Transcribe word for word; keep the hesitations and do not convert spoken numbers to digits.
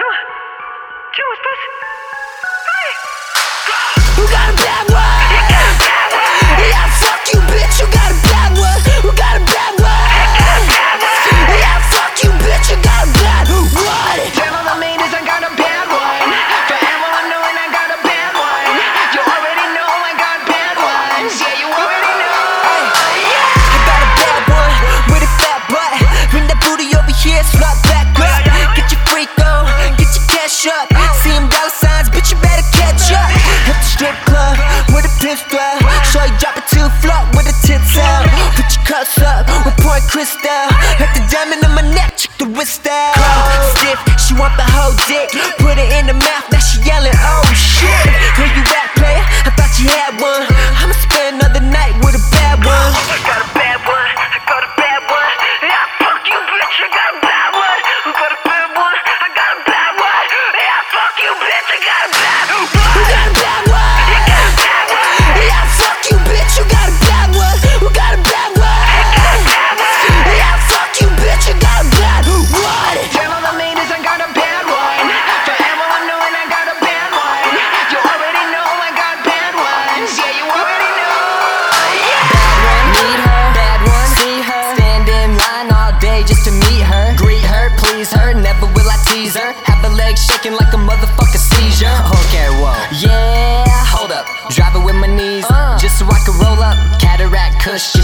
Чего? Чего, Стас? Эй! Who got a bad one? You got a bad one. Yeah, fuck you, bitch. You got a bad one. Who got a bad one? Yeah, fuck you, bitch. You got a bad one. Tell all the ladies I got a bad one. For everyone knowing I got a bad one. You already know I got bad ones. Yeah, you already know. Yeah. I got a bad one with a fat butt. Bring that booty over here, slap back up. Get your freak on, get your cash up. See them dollar signs, bitch, you better catch up. Hit the strip club with a pimp strap. Show you drop it to the floor with the tits out. Put your cuffs up with point crystal. Hit the diamond on my neck, check the wrist out. Stiff, she want the whole dick. Put it in the mouth, now she yelling, oh shit. Where you at, player? I thought you had one. I'ma spend another night with a bad one. I got a bad one. I got a bad one. Yeah, fuck you, bitch. I got a bad one. I got a bad one. I got a bad one. Yeah, fuck you, bitch. I got a bad one. Who got a bad one? You got a bad one. Yeah, fuck you, bitch. You got a bad one. Who got a bad one? Yeah, fuck you, bitch. You got a bad one. Tell all the ladies I got a bad one. For everyone knowing I got a bad one. You already know I got bad ones. Yeah, you already know. Yeah. Need her, bad one, see her. Stand in line all day just to meet her. Greet her, please her, never will I tease her. Have her legs shaking like a motherfucking seizure. Okay, whoa. Yeah, hold up. Drive it with my knees, just so I can roll up. Cataract, Kush,